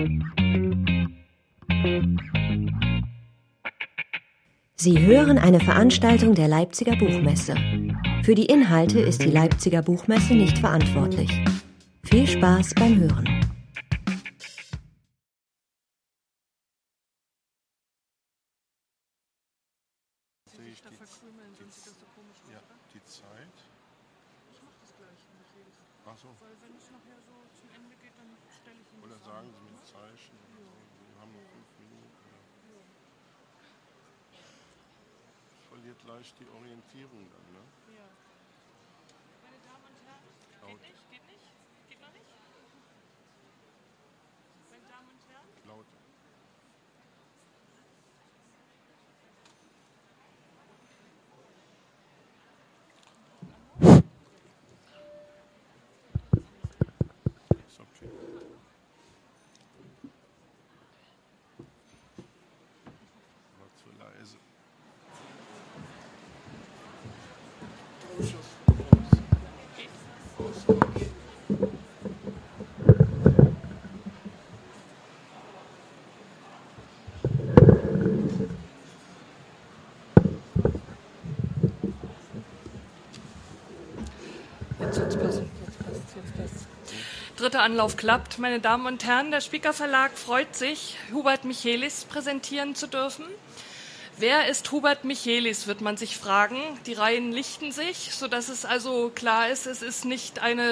Sie hören eine Veranstaltung der Leipziger Buchmesse. Für die Inhalte ist die Leipziger Buchmesse nicht verantwortlich. Viel Spaß beim Hören. Ja, die Zeit. Ich mache das gleich, Michaelis. Ach so. Weil wenn es nachher so zum Ende geht, dann stelle ich ihn. Oder das sagen an. Sie mir ein Zeichen. Ja. Wir haben noch 5 Minuten. Ja. Verliert leicht die Orientierung dann, ne? Ja. Meine Damen und Herren, Laut. geht nicht? Geht noch nicht? Meine Damen und Herren? Lauter. Ist okay. War zu leise. Jetzt passt. Dritter Anlauf klappt. Meine Damen und Herren, der Spiker Verlag freut sich, Hubert Michaelis präsentieren zu dürfen. Wer ist Hubert Michaelis, wird man sich fragen. Die Reihen lichten sich, sodass es also klar ist, es ist nicht eine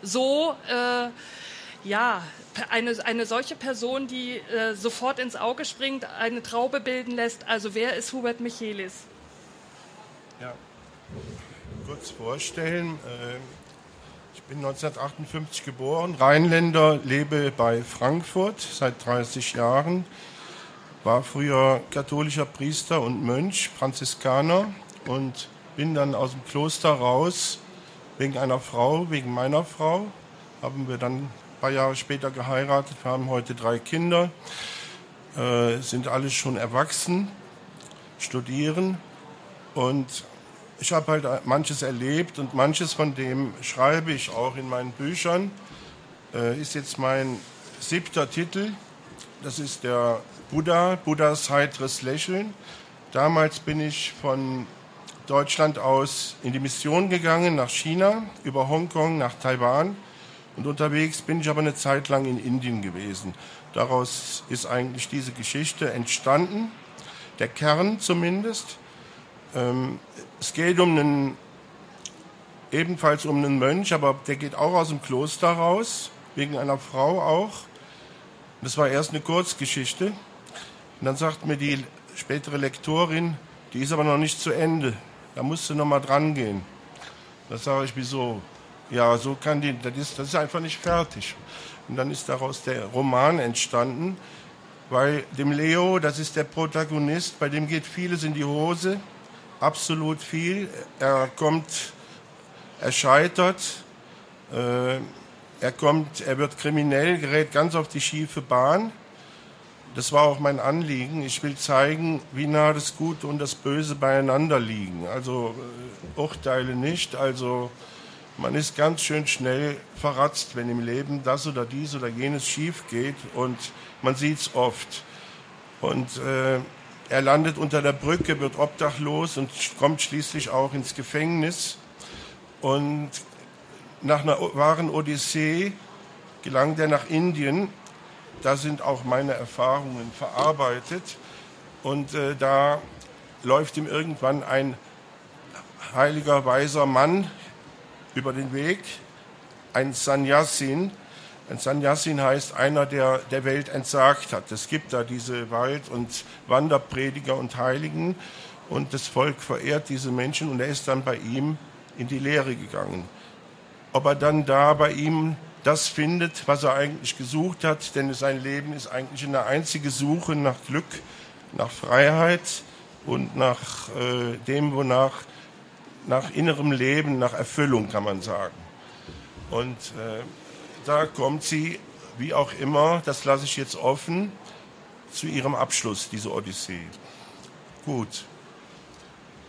eine solche Person, die sofort ins Auge springt, eine Traube bilden lässt. Also wer ist Hubert Michaelis? Ja, kurz vorstellen. Ich bin 1958 geboren, Rheinländer, lebe bei Frankfurt seit 30 Jahren, war früher katholischer Priester und Mönch, Franziskaner und bin dann aus dem Kloster raus wegen meiner Frau, haben wir dann ein paar Jahre später geheiratet, wir haben heute 3 Kinder, sind alle schon erwachsen, studieren und ich habe halt manches erlebt und manches von dem schreibe ich auch in meinen Büchern. Ist jetzt mein 7. Titel. Das ist der Buddhas heiteres Lächeln. Damals bin ich von Deutschland aus in die Mission gegangen, nach China, über Hongkong, nach Taiwan. Und unterwegs bin ich aber eine Zeit lang in Indien gewesen. Daraus ist eigentlich diese Geschichte entstanden, der Kern zumindest. Es geht ebenfalls um einen Mönch, aber der geht auch aus dem Kloster raus, wegen einer Frau auch. Das war erst eine Kurzgeschichte. Und dann sagt mir die spätere Lektorin, die ist aber noch nicht zu Ende. Da musst du noch mal dran gehen. Da sage ich, wieso? Ja, so kann das ist einfach nicht fertig. Und dann ist daraus der Roman entstanden, weil dem Leo, das ist der Protagonist, bei dem geht vieles in die Hose. Absolut viel. Er scheitert, er wird kriminell, gerät ganz auf die schiefe Bahn. Das war auch mein Anliegen. Ich will zeigen, wie nah das Gute und das Böse beieinander liegen. Also urteile nicht. Also man ist ganz schön schnell verratzt, wenn im Leben das oder dies oder jenes schief geht. Und man sieht es oft. Und er landet unter der Brücke, wird obdachlos und kommt schließlich auch ins Gefängnis. Und nach einer wahren Odyssee gelangt er nach Indien. Da sind auch meine Erfahrungen verarbeitet. Und da läuft ihm irgendwann ein heiliger, weiser Mann über den Weg, ein Sannyasin. Ein Sannyasin heißt einer, der der Welt entsagt hat. Es gibt da diese Wald- und Wanderprediger und Heiligen und das Volk verehrt diese Menschen und er ist dann bei ihm in die Lehre gegangen. Ob er dann da bei ihm das findet, was er eigentlich gesucht hat, denn sein Leben ist eigentlich eine einzige Suche nach Glück, nach Freiheit und nach dem, wonach, nach innerem Leben, nach Erfüllung, kann man sagen. Und da kommt sie, wie auch immer, das lasse ich jetzt offen, zu ihrem Abschluss, diese Odyssee. Gut.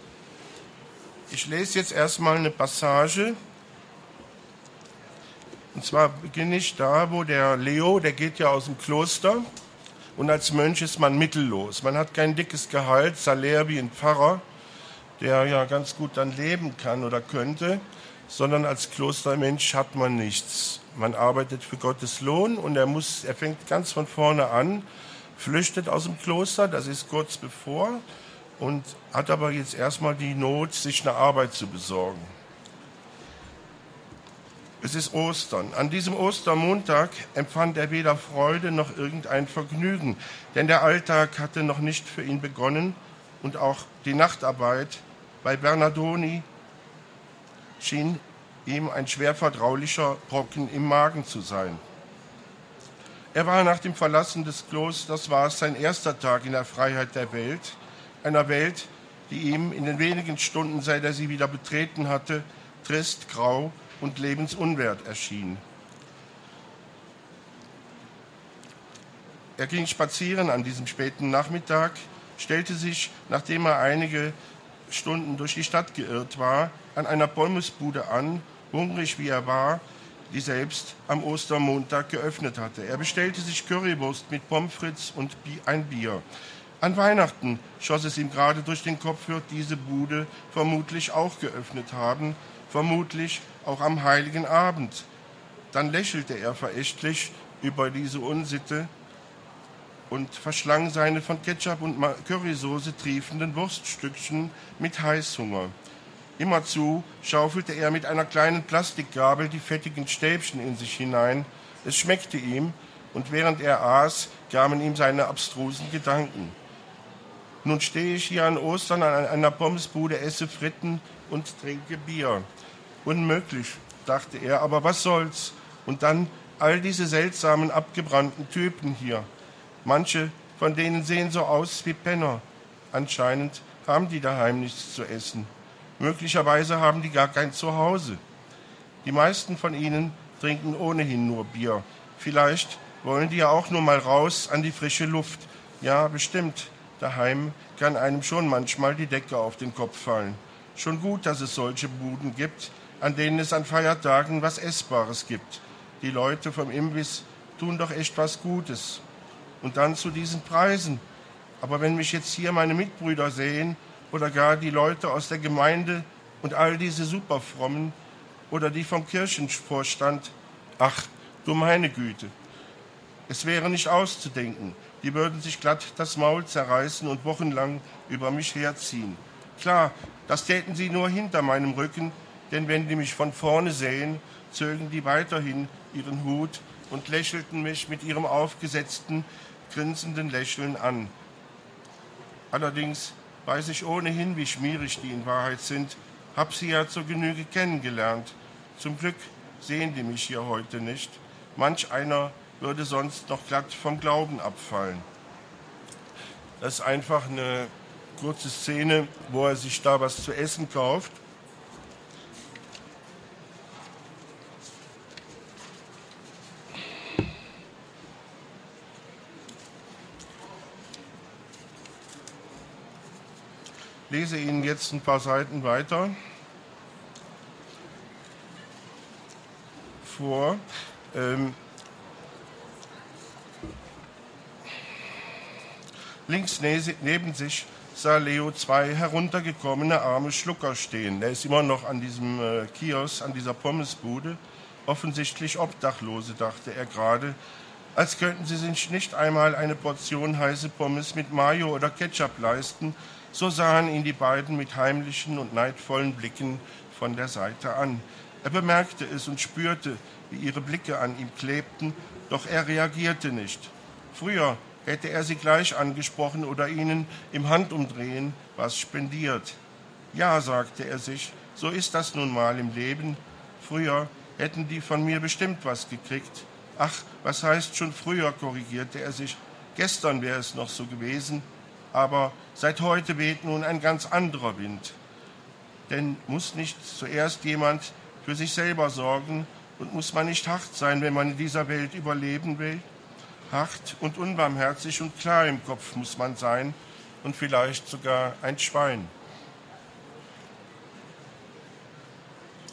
Ich lese jetzt erstmal eine Passage. Und zwar beginne ich da, wo der Leo, der geht ja aus dem Kloster und als Mönch ist man mittellos. Man hat kein dickes Gehalt, Salär wie ein Pfarrer, der ja ganz gut dann leben kann oder könnte, sondern als Klostermensch hat man nichts. Man arbeitet für Gottes Lohn und er fängt ganz von vorne an, flüchtet aus dem Kloster, das ist kurz bevor, und hat aber jetzt erstmal die Not, sich eine Arbeit zu besorgen. Es ist Ostern. An diesem Ostermontag empfand er weder Freude noch irgendein Vergnügen, denn der Alltag hatte noch nicht für ihn begonnen und auch die Nachtarbeit bei Bernardoni schien ihm ein schwer verdaulicher Brocken im Magen zu sein. Er war nach dem Verlassen des Klosters, war es sein erster Tag in der Freiheit der Welt, einer Welt, die ihm in den wenigen Stunden, seit er sie wieder betreten hatte, trist, grau und lebensunwert erschien. Er ging spazieren an diesem späten Nachmittag, stellte sich, nachdem er einige Stunden durch die Stadt geirrt war, an einer Pommesbude an, hungrig wie er war, die selbst am Ostermontag geöffnet hatte. Er bestellte sich Currywurst mit Pommes frites und ein Bier. An Weihnachten schoss es ihm gerade durch den Kopf, wird diese Bude vermutlich auch geöffnet haben, vermutlich auch am Heiligen Abend. Dann lächelte er verächtlich über diese Unsitte und verschlang seine von Ketchup und Currysoße triefenden Wurststückchen mit Heißhunger. Immerzu schaufelte er mit einer kleinen Plastikgabel die fettigen Stäbchen in sich hinein. Es schmeckte ihm, und während er aß, kamen ihm seine abstrusen Gedanken. Nun stehe ich hier an Ostern an einer Pommesbude, esse Fritten und trinke Bier. Unmöglich, dachte er, aber was soll's? Und dann all diese seltsamen, abgebrannten Typen hier. Manche von denen sehen so aus wie Penner. Anscheinend haben die daheim nichts zu essen. Möglicherweise haben die gar kein Zuhause. Die meisten von ihnen trinken ohnehin nur Bier. Vielleicht wollen die ja auch nur mal raus an die frische Luft. Ja, bestimmt. Daheim kann einem schon manchmal die Decke auf den Kopf fallen. Schon gut, dass es solche Buden gibt, an denen es an Feiertagen was Essbares gibt. Die Leute vom Imbiss tun doch echt was Gutes. Und dann zu diesen Preisen. Aber wenn mich jetzt hier meine Mitbrüder sehen oder gar die Leute aus der Gemeinde und all diese Superfrommen oder die vom Kirchenvorstand, ach, du meine Güte. Es wäre nicht auszudenken. Die würden sich glatt das Maul zerreißen und wochenlang über mich herziehen. Klar, das täten sie nur hinter meinem Rücken, denn wenn die mich von vorne sehen, zögen die weiterhin ihren Hut und lächelten mich mit ihrem aufgesetzten, grinsenden Lächeln an. Allerdings weiß ich ohnehin, wie schmierig die in Wahrheit sind, hab sie ja zur Genüge kennengelernt. Zum Glück sehen die mich hier heute nicht. Manch einer würde sonst noch glatt vom Glauben abfallen. Das ist einfach eine kurze Szene, wo er sich da was zu essen kauft. Ich lese Ihnen jetzt ein paar Seiten weiter vor. Links neben sich sah Leo zwei heruntergekommene arme Schlucker stehen. Der ist immer noch an diesem Kiosk, an dieser Pommesbude. Offensichtlich Obdachlose, dachte er gerade, als könnten sie sich nicht einmal eine Portion heiße Pommes mit Mayo oder Ketchup leisten. So sahen ihn die beiden mit heimlichen und neidvollen Blicken von der Seite an. Er bemerkte es und spürte, wie ihre Blicke an ihm klebten, doch er reagierte nicht. Früher hätte er sie gleich angesprochen oder ihnen im Handumdrehen was spendiert. Ja, sagte er sich, so ist das nun mal im Leben. Früher hätten die von mir bestimmt was gekriegt. Ach, was heißt schon früher, korrigierte er sich. Gestern wäre es noch so gewesen. Aber seit heute weht nun ein ganz anderer Wind. Denn muss nicht zuerst jemand für sich selber sorgen und muss man nicht hart sein, wenn man in dieser Welt überleben will? Hart und unbarmherzig und klar im Kopf muss man sein und vielleicht sogar ein Schwein.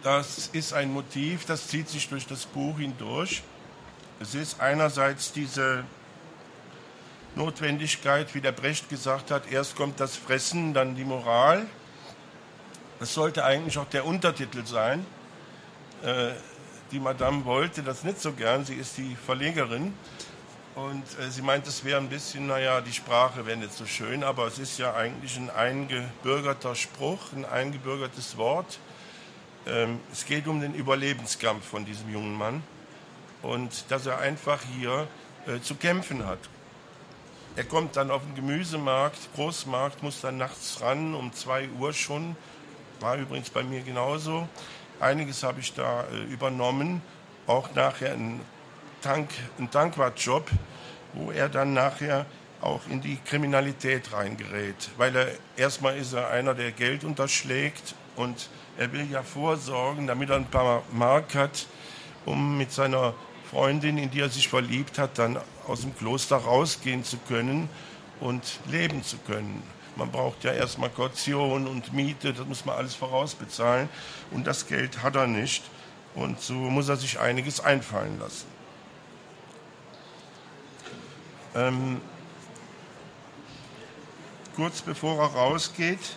Das ist ein Motiv, das zieht sich durch das Buch hindurch. Es ist einerseits diese Notwendigkeit, wie der Brecht gesagt hat, erst kommt das Fressen, dann die Moral. Das sollte eigentlich auch der Untertitel sein. Die Madame wollte das nicht so gern, sie ist die Verlegerin. Und sie meint, es wäre ein bisschen, die Sprache wäre nicht so schön, aber es ist ja eigentlich ein eingebürgerter Spruch, ein eingebürgertes Wort. Es geht um den Überlebenskampf von diesem jungen Mann und dass er einfach hier zu kämpfen hat. Er kommt dann auf den Gemüsemarkt, Großmarkt, muss dann nachts ran, um 2 Uhr schon, war übrigens bei mir genauso. Einiges habe ich da übernommen, auch nachher ein Tankwartjob, wo er dann nachher auch in die Kriminalität reingerät. Weil erstmal ist er einer, der Geld unterschlägt und er will ja vorsorgen, damit er ein paar Mark hat, um mit seiner Freundin, in die er sich verliebt hat, dann aus dem Kloster rausgehen zu können und leben zu können. Man braucht ja erstmal Kaution und Miete, das muss man alles vorausbezahlen und das Geld hat er nicht und so muss er sich einiges einfallen lassen. Kurz bevor er rausgeht,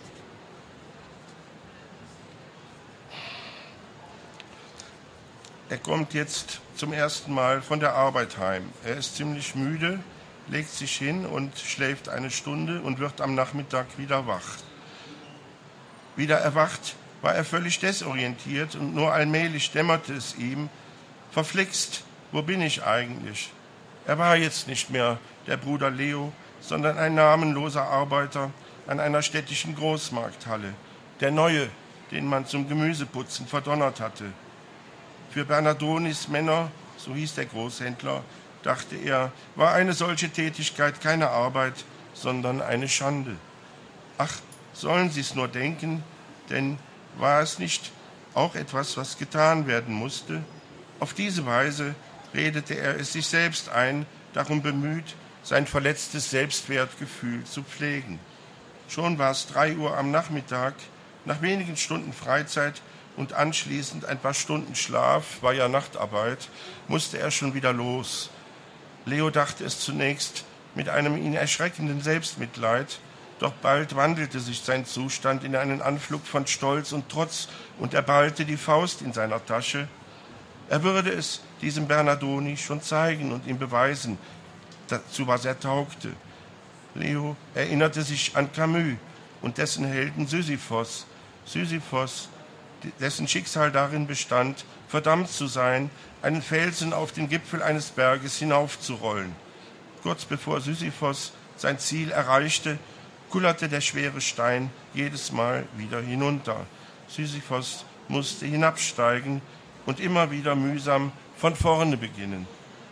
er kommt jetzt zum ersten Mal von der Arbeit heim. Er ist ziemlich müde, legt sich hin und schläft eine Stunde und wird am Nachmittag wieder wach. Wieder erwacht, war er völlig desorientiert und nur allmählich dämmerte es ihm, verflixt, wo bin ich eigentlich? Er war jetzt nicht mehr der Bruder Leo, sondern ein namenloser Arbeiter an einer städtischen Großmarkthalle, der Neue, den man zum Gemüseputzen verdonnert hatte. Für Bernardonis Männer, so hieß der Großhändler, dachte er, war eine solche Tätigkeit keine Arbeit, sondern eine Schande. Ach, sollen Sie es nur denken, denn war es nicht auch etwas, was getan werden musste? Auf diese Weise redete er es sich selbst ein, darum bemüht, sein verletztes Selbstwertgefühl zu pflegen. Schon war es 3 Uhr am Nachmittag, nach wenigen Stunden Freizeit und anschließend ein paar Stunden Schlaf, war ja Nachtarbeit, musste er schon wieder los. Leo dachte es zunächst mit einem ihn erschreckenden Selbstmitleid, doch bald wandelte sich sein Zustand in einen Anflug von Stolz und Trotz und er ballte die Faust in seiner Tasche. Er würde es diesem Bernardoni schon zeigen und ihm beweisen, zu was er taugte. Leo erinnerte sich an Camus und dessen Helden Sisyphos. Sisyphos, dessen Schicksal darin bestand, verdammt zu sein, einen Felsen auf den Gipfel eines Berges hinaufzurollen. Kurz bevor Sisyphos sein Ziel erreichte, kullerte der schwere Stein jedes Mal wieder hinunter. Sisyphos musste hinabsteigen und immer wieder mühsam von vorne beginnen.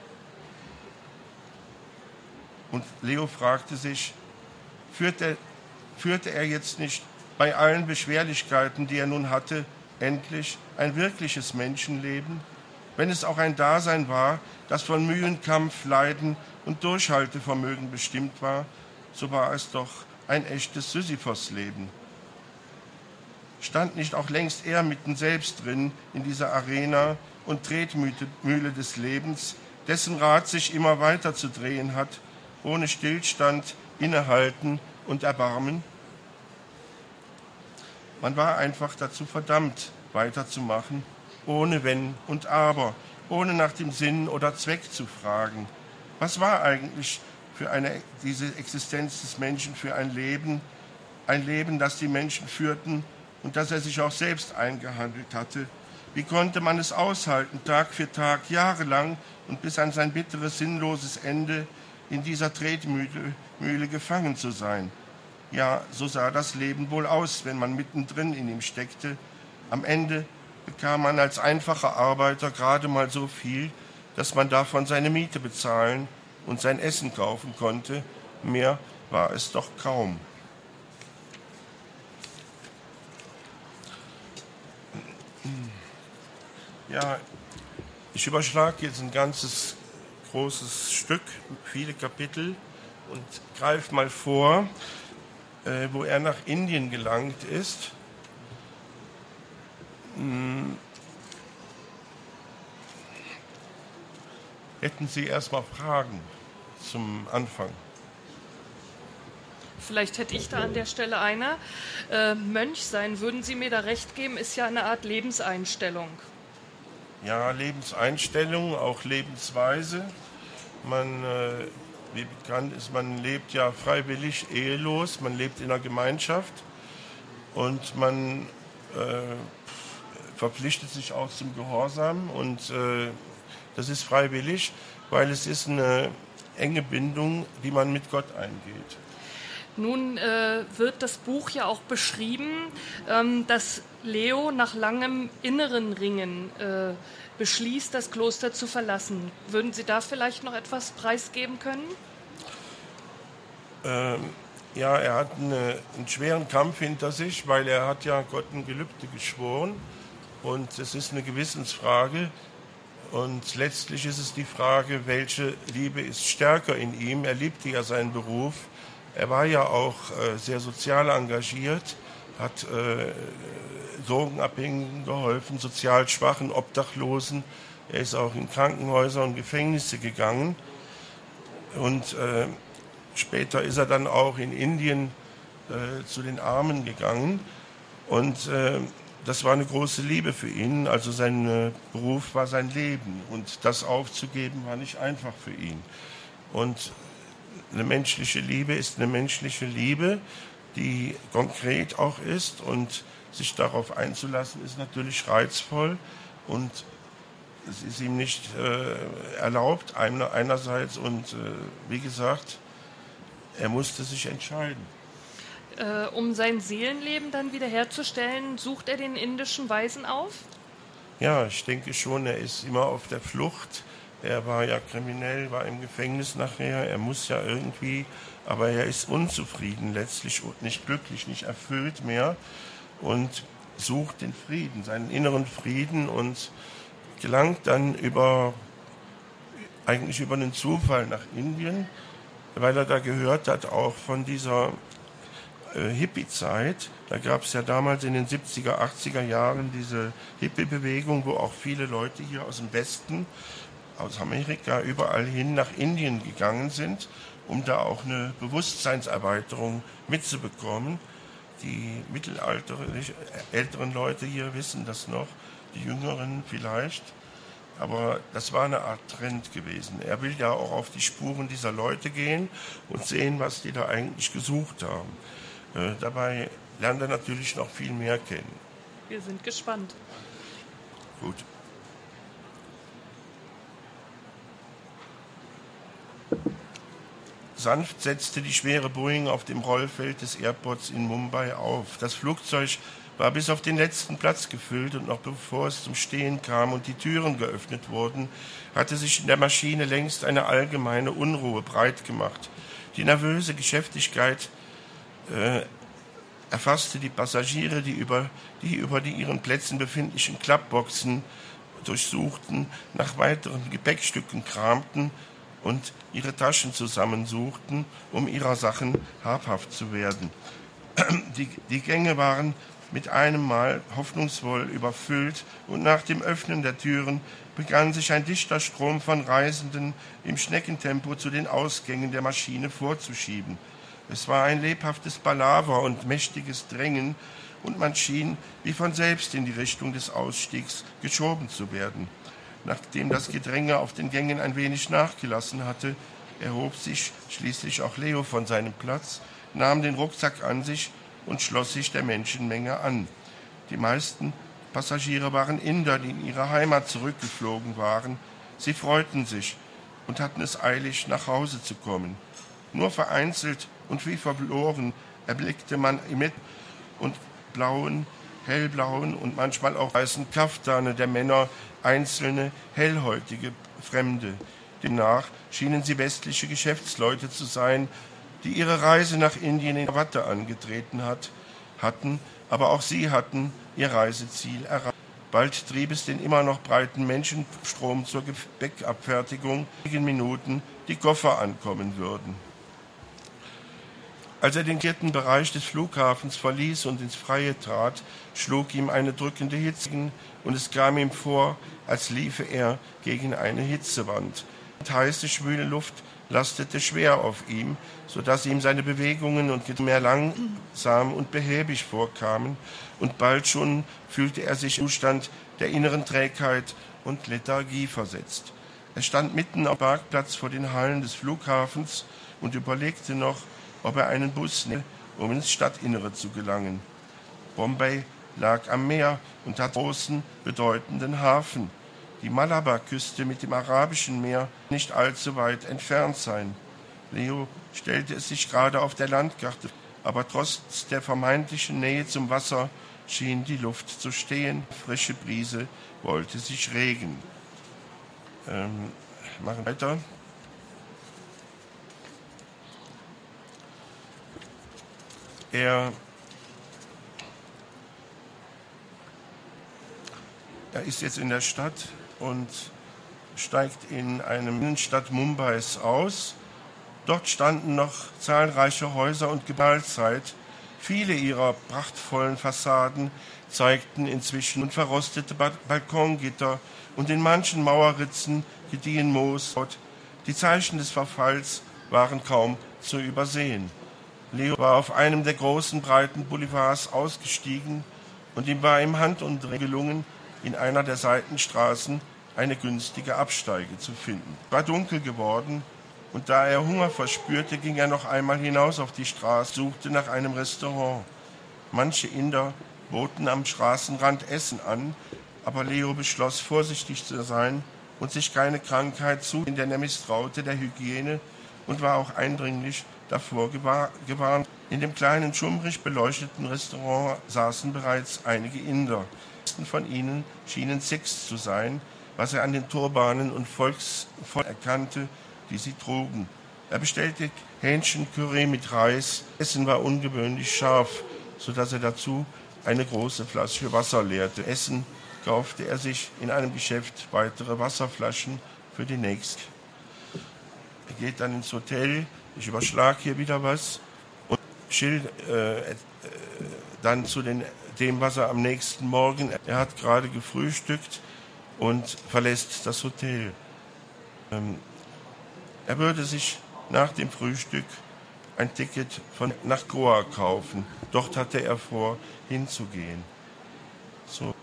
Und Leo fragte sich, führte er jetzt nicht bei allen Beschwerlichkeiten, die er nun hatte, endlich ein wirkliches Menschenleben? Wenn es auch ein Dasein war, das von Mühen, Kampf, Leiden und Durchhaltevermögen bestimmt war, so war es doch ein echtes Sisyphos-Leben. Stand nicht auch längst er mitten selbst drin in dieser Arena und Tretmühle des Lebens, dessen Rad sich immer weiter zu drehen hat, ohne Stillstand, Innehalten und Erbarmen? Man war einfach dazu verdammt, weiterzumachen, ohne Wenn und Aber, ohne nach dem Sinn oder Zweck zu fragen. Was war eigentlich diese Existenz des Menschen für ein Leben, das die Menschen führten und das er sich auch selbst eingehandelt hatte? Wie konnte man es aushalten, Tag für Tag, jahrelang und bis an sein bitteres, sinnloses Ende in dieser Tretmühle gefangen zu sein? Ja, so sah das Leben wohl aus, wenn man mittendrin in ihm steckte. Am Ende bekam man als einfacher Arbeiter gerade mal so viel, dass man davon seine Miete bezahlen und sein Essen kaufen konnte. Mehr war es doch kaum. Ja, ich überschlage jetzt ein ganzes großes Stück, viele Kapitel und greife mal vor, wo er nach Indien gelangt ist. Hätten Sie erstmal Fragen zum Anfang? Vielleicht hätte ich da an der Stelle eine. Mönch sein, würden Sie mir da recht geben, ist ja eine Art Lebenseinstellung. Ja, Lebenseinstellung, auch Lebensweise. Wie bekannt ist, man lebt ja freiwillig, ehelos, man lebt in einer Gemeinschaft und man verpflichtet sich auch zum Gehorsam und das ist freiwillig, weil es ist eine enge Bindung, die man mit Gott eingeht. Nun wird das Buch ja auch beschrieben, dass Leo nach langem inneren Ringen beschließt, das Kloster zu verlassen. Würden Sie da vielleicht noch etwas preisgeben können? Ja, er hat einen schweren Kampf hinter sich, weil er hat ja Gott ein Gelübde geschworen und es ist eine Gewissensfrage und letztlich ist es die Frage, welche Liebe ist stärker in ihm. Er liebte ja seinen Beruf, er war ja auch sehr sozial engagiert, hat Drogenabhängigen geholfen, sozial Schwachen, Obdachlosen. Er ist auch in Krankenhäuser und Gefängnisse gegangen. Und später ist er dann auch in Indien zu den Armen gegangen. Und das war eine große Liebe für ihn. Also sein Beruf war sein Leben. Und das aufzugeben war nicht einfach für ihn. Und eine menschliche Liebe ist eine menschliche Liebe, die konkret auch ist und sich darauf einzulassen, ist natürlich reizvoll und es ist ihm nicht erlaubt einerseits und wie gesagt, er musste sich entscheiden. Um sein Seelenleben dann wiederherzustellen, sucht er den indischen Weisen auf? Ja, ich denke schon, er ist immer auf der Flucht. Er war ja kriminell, war im Gefängnis nachher, er muss ja irgendwie, aber er ist unzufrieden letztlich und nicht glücklich, nicht erfüllt mehr und sucht den Frieden, seinen inneren Frieden und gelangt dann eigentlich über einen Zufall nach Indien, weil er da gehört hat auch von dieser Hippie-Zeit. Da gab es ja damals in den 70er, 80er Jahren diese Hippie-Bewegung, wo auch viele Leute hier aus dem Westen, aus Amerika, überall hin nach Indien gegangen sind, um da auch eine Bewusstseinserweiterung mitzubekommen. Die älteren Leute hier wissen das noch, die Jüngeren vielleicht. Aber das war eine Art Trend gewesen. Er will ja auch auf die Spuren dieser Leute gehen und sehen, was die da eigentlich gesucht haben. Dabei lernt er natürlich noch viel mehr kennen. Wir sind gespannt. Gut. Sanft setzte die schwere Boeing auf dem Rollfeld des Airports in Mumbai auf. Das Flugzeug war bis auf den letzten Platz gefüllt und noch bevor es zum Stehen kam und die Türen geöffnet wurden, hatte sich in der Maschine längst eine allgemeine Unruhe breit gemacht. Die nervöse Geschäftigkeit erfasste die Passagiere, die über die ihren Plätzen befindlichen Klappboxen durchsuchten, nach weiteren Gepäckstücken kramten und ihre Taschen zusammensuchten, um ihrer Sachen habhaft zu werden. Die Gänge waren mit einem Mal hoffnungsvoll überfüllt und nach dem Öffnen der Türen begann sich ein dichter Strom von Reisenden im Schneckentempo zu den Ausgängen der Maschine vorzuschieben. Es war ein lebhaftes Palaver und mächtiges Drängen und man schien wie von selbst in die Richtung des Ausstiegs geschoben zu werden. Nachdem das Gedränge auf den Gängen ein wenig nachgelassen hatte, erhob sich schließlich auch Leo von seinem Platz, nahm den Rucksack an sich und schloss sich der Menschenmenge an. Die meisten Passagiere waren Inder, die in ihre Heimat zurückgeflogen waren. Sie freuten sich und hatten es eilig, nach Hause zu kommen. Nur vereinzelt und wie verloren erblickte man mit und blauen, hellblauen und manchmal auch weißen Kaftane der Männer einzelne, hellhäutige Fremde. Demnach schienen sie westliche Geschäftsleute zu sein, die ihre Reise nach Indien in Watte angetreten hatten, aber auch sie hatten ihr Reiseziel erreicht. Bald trieb es den immer noch breiten Menschenstrom zur Gepäckabfertigung, in wenigen Minuten die Koffer ankommen würden. Als er den vierten Bereich des Flughafens verließ und ins Freie trat, schlug ihm eine drückende Hitze und es kam ihm vor, als liefe er gegen eine Hitzewand. Die heiße, schwüle Luft lastete schwer auf ihm, sodass ihm seine Bewegungen und mehr langsam und behäbig vorkamen, und bald schon fühlte er sich im Zustand der inneren Trägheit und Lethargie versetzt. Er stand mitten am Parkplatz vor den Hallen des Flughafens und überlegte noch, ob er einen Bus nimmt, um ins Stadtinnere zu gelangen. Bombay lag am Meer und hat einen großen, bedeutenden Hafen. Die Malabarküste mit dem Arabischen Meer nicht allzu weit entfernt sein. Leo stellte es sich gerade auf der Landkarte, aber trotz der vermeintlichen Nähe zum Wasser schien die Luft zu stehen. Frische Brise wollte sich regen. Machen weiter. Er ist jetzt in der Stadt und steigt in einem Innenstadt Mumbais aus. Dort standen noch zahlreiche Häuser und Gebäudezeit. Viele ihrer prachtvollen Fassaden zeigten inzwischen verrostete Balkongitter und in manchen Mauerritzen gediehen Moos. Die Zeichen des Verfalls waren kaum zu übersehen. Leo war auf einem der großen, breiten Boulevards ausgestiegen und ihm war im Handumdrehen gelungen, in einer der Seitenstraßen eine günstige Absteige zu finden. Es war dunkel geworden und da er Hunger verspürte, ging er noch einmal hinaus auf die Straße, suchte nach einem Restaurant. Manche Inder boten am Straßenrand Essen an, aber Leo beschloss, vorsichtig zu sein und sich keine Krankheit zu, in der er misstraute der Hygiene und war auch eindringlich davor gewarnt. In dem kleinen, schummrig beleuchteten Restaurant saßen bereits einige Inder. Die meisten von ihnen schienen Sikhs zu sein, was er an den Turbanen und Volksformen erkannte, die sie trugen. Er bestellte Hähnchencurry mit Reis. Essen war ungewöhnlich scharf, sodass er dazu eine große Flasche Wasser leerte. Essen kaufte er sich in einem Geschäft weitere Wasserflaschen für die nächste. Er geht dann ins Hotel. Ich überschlage hier wieder was und dann zu dem, was er am nächsten Morgen. Er hat gerade gefrühstückt und verlässt das Hotel. Er würde sich nach dem Frühstück ein Ticket nach Goa kaufen. Dort hatte er vor, hinzugehen. So.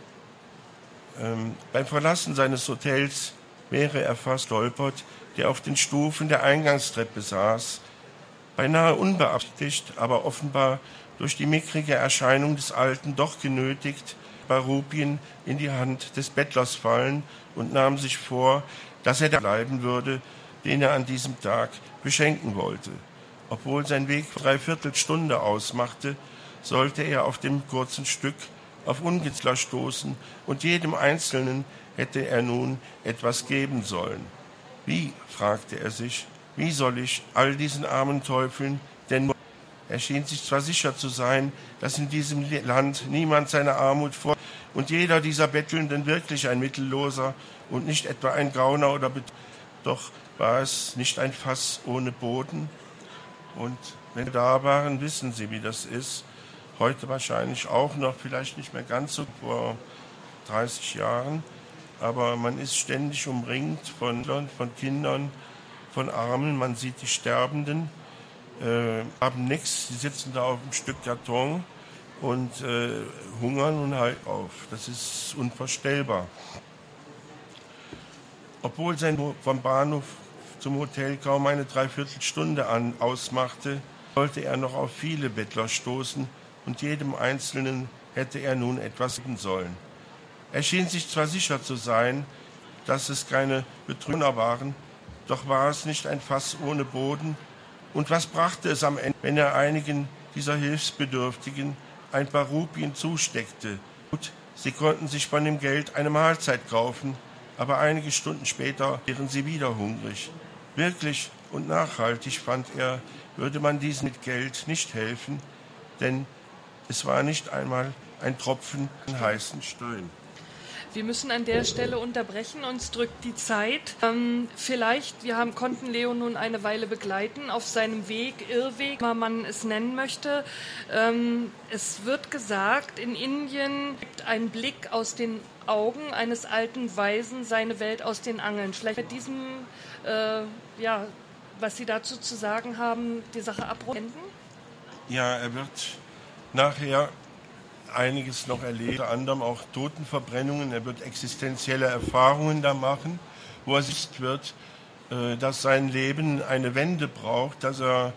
Beim Verlassen seines Hotels wäre er fast stolpert, der auf den Stufen der Eingangstreppe saß, beinahe unbeabsichtigt, aber offenbar durch die mickrige Erscheinung des Alten doch genötigt, paar Rupien in die Hand des Bettlers fallen und nahm sich vor, dass er da bleiben würde, den er an diesem Tag beschenken wollte. Obwohl sein Weg 3/4 Stunde ausmachte, sollte er auf dem kurzen Stück auf Ungezler stoßen und jedem Einzelnen hätte er nun etwas geben sollen. Wie, fragte er sich, wie soll ich all diesen armen Teufeln denn... Er schien sich zwar sicher zu sein, dass in diesem Land niemand seine Armut vor und jeder dieser Bettelnden wirklich ein Mittelloser und nicht etwa ein Gauner oder doch war es nicht ein Fass ohne Boden. Und wenn wir da waren, wissen Sie, wie das ist. Heute wahrscheinlich auch noch, vielleicht nicht mehr ganz so vor 30 Jahren, aber man ist ständig umringt von Kindern, von Armen, man sieht die Sterbenden, haben nichts, die sitzen da auf einem Stück Karton und hungern und halt auf. Das ist unvorstellbar. Obwohl sein vom Bahnhof zum Hotel kaum eine 3/4 Stunde ausmachte, wollte er noch auf viele Bettler stoßen und jedem Einzelnen hätte er nun etwas geben sollen. Er schien sich zwar sicher zu sein, dass es keine Betrüger waren, doch war es nicht ein Fass ohne Boden. Und was brachte es am Ende, wenn er einigen dieser Hilfsbedürftigen ein paar Rupien zusteckte? Gut, sie konnten sich von dem Geld eine Mahlzeit kaufen, aber einige Stunden später wären sie wieder hungrig. Wirklich und nachhaltig, fand er, würde man diesen mit Geld nicht helfen, denn es war nicht einmal ein Tropfen heißen Stein. Wir müssen an der Stelle unterbrechen, uns drückt die Zeit. Konnten Leo nun eine Weile begleiten auf seinem Weg, Irrweg, wie man es nennen möchte. Es wird gesagt, in Indien gibt ein Blick aus den Augen eines alten Weisen seine Welt aus den Angeln. Vielleicht mit diesem, was Sie dazu zu sagen haben, die Sache abrunden? Ja, er wird nachher einiges noch erleben, unter anderem auch Totenverbrennungen. Er wird existenzielle Erfahrungen da machen, wo er sicht wird, dass sein Leben eine Wende braucht, dass er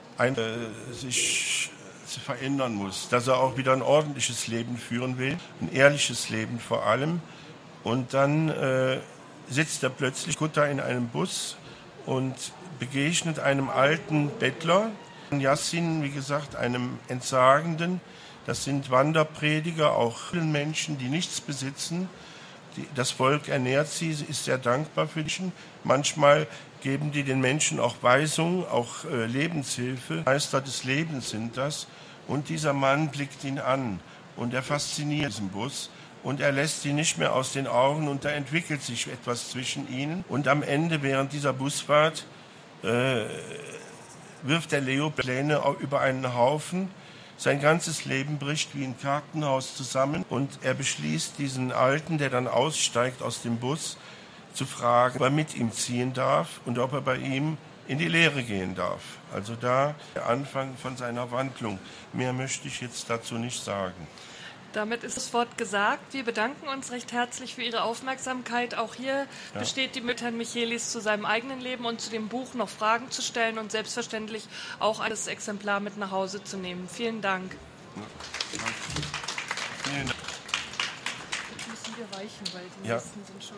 sich verändern muss, dass er auch wieder ein ordentliches Leben führen will, ein ehrliches Leben vor allem. Und dann sitzt er plötzlich in einem Bus und begegnet einem alten Bettler, Yassin, wie gesagt, einem Entsagenden. Das sind Wanderprediger, auch Menschen, die nichts besitzen. Das Volk ernährt sie, ist sehr dankbar für die. Manchmal geben die den Menschen auch Weisungen, auch Lebenshilfe. Meister des Lebens sind das. Und dieser Mann blickt ihn an und er fasziniert diesen Bus. Und er lässt ihn nicht mehr aus den Augen und da entwickelt sich etwas zwischen ihnen. Und am Ende, während dieser Busfahrt, wirft der Leo Pläne über einen Haufen. Sein ganzes Leben bricht wie ein Kartenhaus zusammen und er beschließt, diesen Alten, der dann aussteigt aus dem Bus, zu fragen, ob er mit ihm ziehen darf und ob er bei ihm in die Lehre gehen darf. Also da der Anfang von seiner Wandlung. Mehr möchte ich jetzt dazu nicht sagen. Damit ist das Wort gesagt. Wir bedanken uns recht herzlich für Ihre Aufmerksamkeit. Auch hier besteht die Möglichkeit, Herrn Michelis zu seinem eigenen Leben und zu dem Buch noch Fragen zu stellen und selbstverständlich auch ein Exemplar mit nach Hause zu nehmen. Vielen Dank. Vielen Dank. Jetzt müssen wir weichen, weil die nächsten sind schon...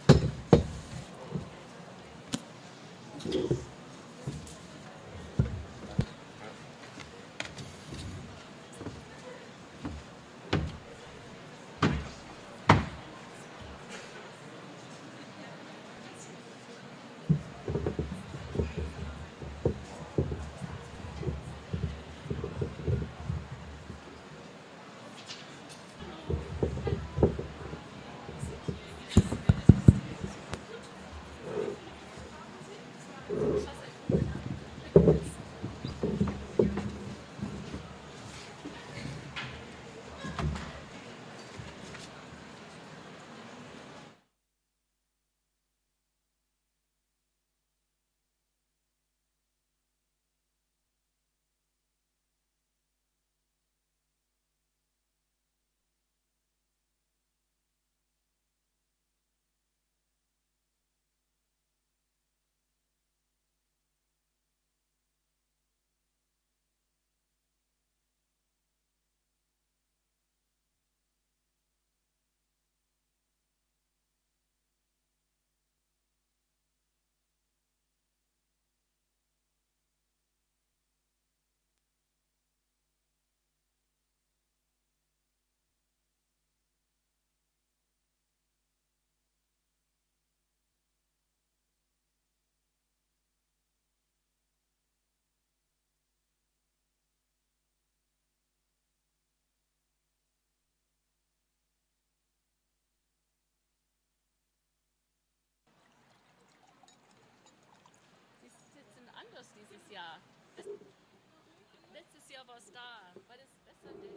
Dieses Jahr. Letztes Jahr war es da, weil es besser nicht.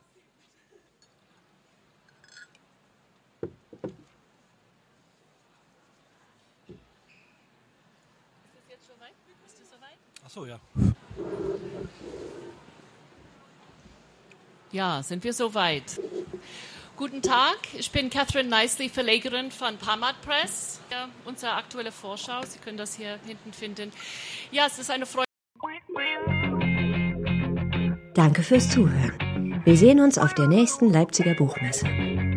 Ist es jetzt schon weit? Bist du soweit? Ach so, ja. Ja, sind wir soweit. Guten Tag, ich bin Catherine Nicely, Verlegerin von Pamad Press. Ja, unsere aktuelle Vorschau, Sie können das hier hinten finden. Ja, es ist eine Freude. Danke fürs Zuhören. Wir sehen uns auf der nächsten Leipziger Buchmesse.